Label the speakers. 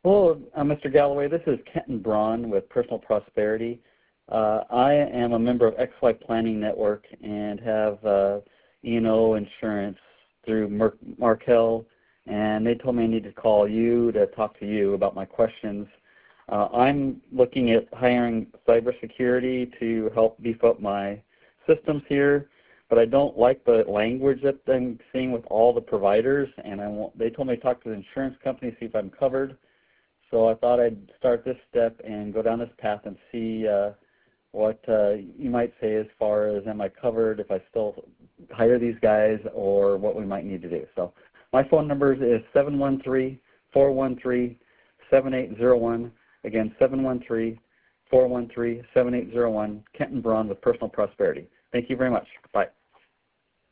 Speaker 1: Hello, Mr. Galloway. This is Kenton Braun with Personal Prosperity. I am a member of XY Planning Network and have E&O insurance through Markel, and they told me I need to call you to talk to you about my questions. I'm looking at hiring cybersecurity to help beef up my systems here, but I don't like the language that I'm seeing with all the providers, and they told me to talk to the insurance company, see if I'm covered. So I thought I'd start this step and go down this path and see what you might say as far as am I covered, if I still hire these guys, or what we might need to do. So my phone number is 713-413-7801. Again, 713-413-7801. Kenton Braun with Personal Prosperity. Thank you very much. Bye.